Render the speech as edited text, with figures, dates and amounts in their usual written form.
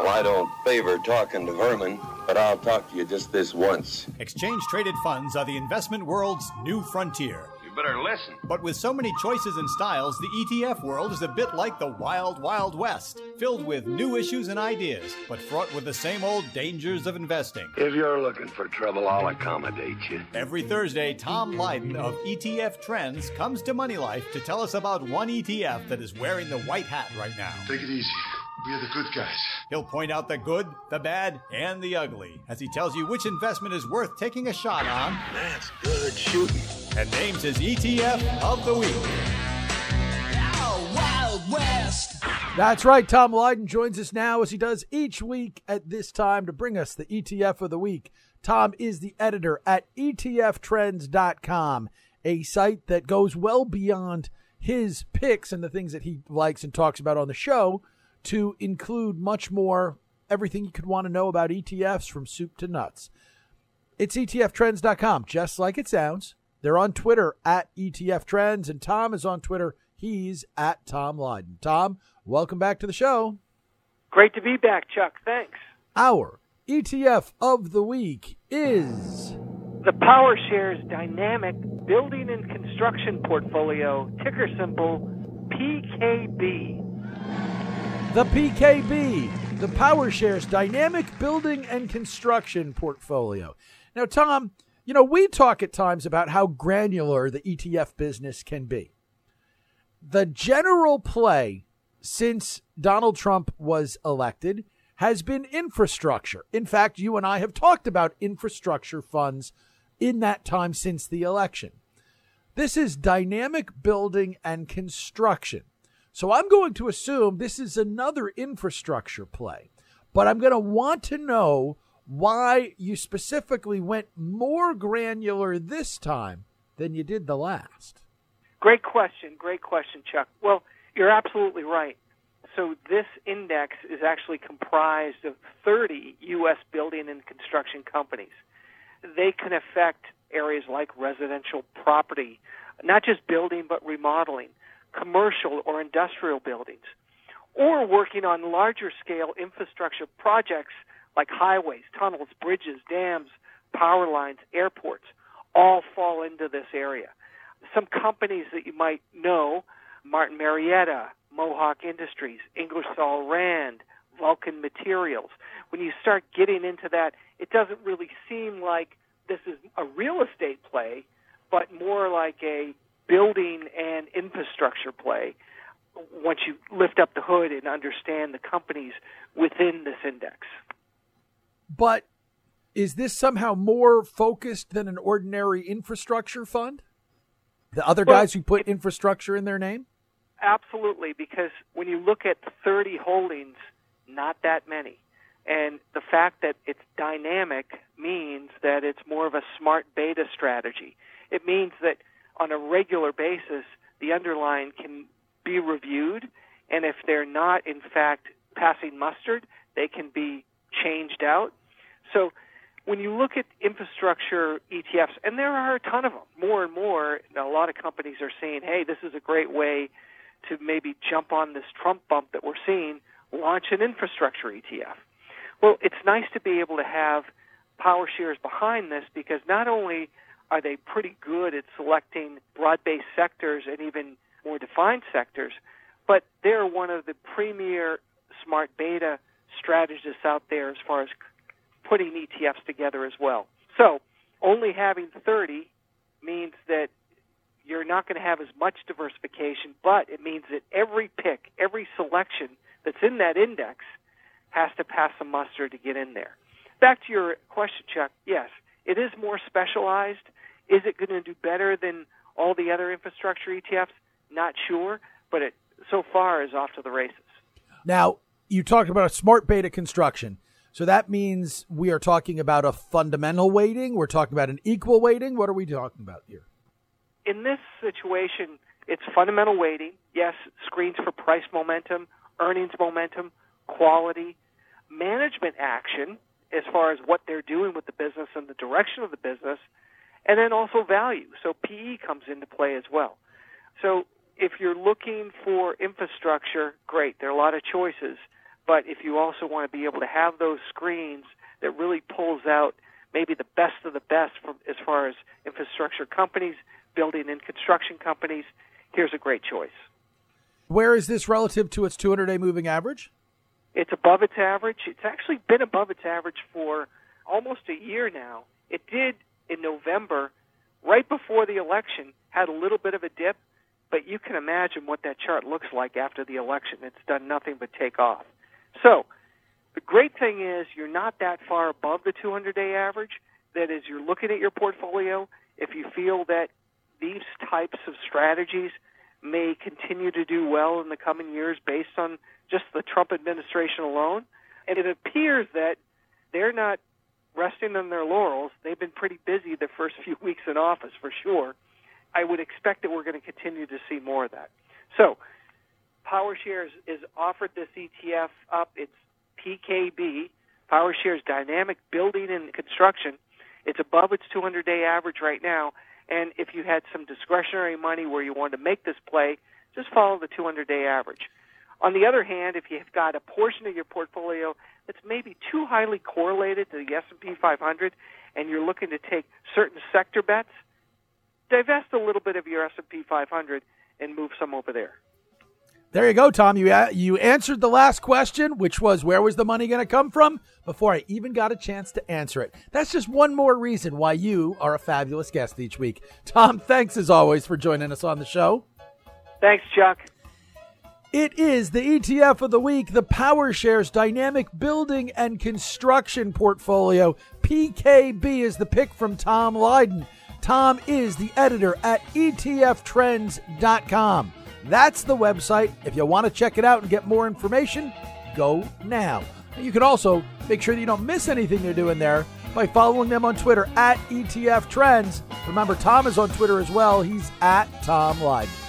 Well, I don't favor talking to vermin, but I'll talk to you just this once. Exchange-traded funds are the investment world's new frontier. You better listen. But with so many choices and styles, the ETF world is a bit like the wild, wild west, filled with new issues and ideas, but fraught with the same old dangers of investing. If you're looking for trouble, I'll accommodate you. Every Thursday, Tom Lydon of ETF Trends comes to Money Life to tell us about one ETF that is wearing the white hat right now. Take it easy. We're the good guys. He'll point out the good, the bad, and the ugly as he tells you which investment is worth taking a shot on. That's good shooting. And names his ETF of the week. Wild West. That's right. Tom Lydon joins us now as he does each week at this time to bring us the ETF of the week. Tom is the editor at ETFtrends.com, a site that goes well beyond his picks and the things that he likes and talks about on the show to include much more, everything you could want to know about ETFs from soup to nuts. It's ETFtrends.com, just like it sounds. They're on Twitter at ETFtrends, and Tom is on Twitter. He's at Tom Lydon. Tom, welcome back to the show. Great to be back, Chuck. Thanks. Our ETF of the week is the PowerShares Dynamic Building and Construction Portfolio, ticker symbol PKB. The PKB, the PowerShares Dynamic Building and Construction Portfolio. Now, Tom, you know, we talk at times about how granular the ETF business can be. The general play since Donald Trump was elected has been infrastructure. In fact, you and I have talked about infrastructure funds in that time since the election. This is dynamic building and construction. So I'm going to assume this is another infrastructure play, but I'm going to want to know why you specifically went more granular this time than you did the last. Great question, Chuck. Well, you're absolutely right. So this index is actually comprised of 30 U.S. building and construction companies. They can affect areas like residential property, not just building but remodeling, commercial or industrial buildings, or working on larger scale infrastructure projects like highways, tunnels, bridges, dams, power lines, airports, all fall into this area. Some companies that you might know, Martin Marietta, Mohawk Industries, Ingersoll Rand, Vulcan Materials. When you start getting into that, it doesn't really seem like this is a real estate play, but more like a building and infrastructure play once you lift up the hood and understand the companies within this index. But is this somehow more focused than an ordinary infrastructure fund? The other guys who put infrastructure in their name? Absolutely, because when you look at 30 holdings, not that many. And the fact that it's dynamic means that it's more of a smart beta strategy. It means that on a regular basis, the underlying can be reviewed, and if they're not, in fact, passing mustard, they can be changed out. So when you look at infrastructure ETFs, and there are a ton of them, more and more, a lot of companies are saying, hey, this is a great way to maybe jump on this Trump bump that we're seeing, launch an infrastructure ETF. Well, it's nice to be able to have PowerShares behind this because not only are they pretty good at selecting broad-based sectors and even more defined sectors, but they're one of the premier smart beta strategists out there as far as putting ETFs together as well. So only having 30 means that you're not going to have as much diversification, but it means that every pick, every selection that's in that index has to pass some muster to get in there. Back to your question, Chuck, yes, it is more specialized. Is it going to do better than all the other infrastructure ETFs? Not sure, but it so far is off to the races. Now, you talked about a smart beta construction. So that means we are talking about a fundamental weighting. We're talking about an equal weighting. What are we talking about here? In this situation, it's fundamental weighting. Yes, screens for price momentum, earnings momentum, quality, management action as far as what they're doing with the business and the direction of the business, and then also value. So PE comes into play as well. So if you're looking for infrastructure, great. There are a lot of choices. but if you also want to be able to have those screens that really pulls out maybe the best of the best from, as far as infrastructure companies, building and construction companies, here's a great choice. Where is this relative to its 200-day moving average? It's above its average. It's actually been above its average for almost a year now. It did in November, right before the election, had a little bit of a dip, but you can imagine what that chart looks like after the election. It's done nothing but take off. So the great thing is you're not that far above the 200-day average. That is, you're looking at your portfolio. If you feel that these types of strategies may continue to do well in the coming years based on just the Trump administration alone, and it appears that they're not resting on their laurels. They've been pretty busy the first few weeks in office, for sure. I would expect that we're going to continue to see more of that. So PowerShares is offered this ETF up. It's PKB, PowerShares Dynamic Building and Construction. It's above its 200-day average right now. And if you had some discretionary money where you wanted to make this play, just follow the 200-day average. On the other hand, if you've got a portion of your portfolio that's maybe too highly correlated to the S&P 500 and you're looking to take certain sector bets, divest a little bit of your S&P 500 and move some over there. There you go, Tom. You answered the last question, which was where was the money going to come from, before I even got a chance to answer it. That's just one more reason why you are a fabulous guest each week. Tom, thanks as always for joining us on the show. Thanks, Chuck. It is the ETF of the week, the PowerShares Dynamic Building and Construction Portfolio. PKB is the pick from Tom Lydon. Tom is the editor at ETFtrends.com. That's the website. If you want to check it out and get more information, go now. You can also make sure that you don't miss anything they're doing there by following them on Twitter at ETF Trends. Remember, Tom is on Twitter as well. He's at Tom Lydon.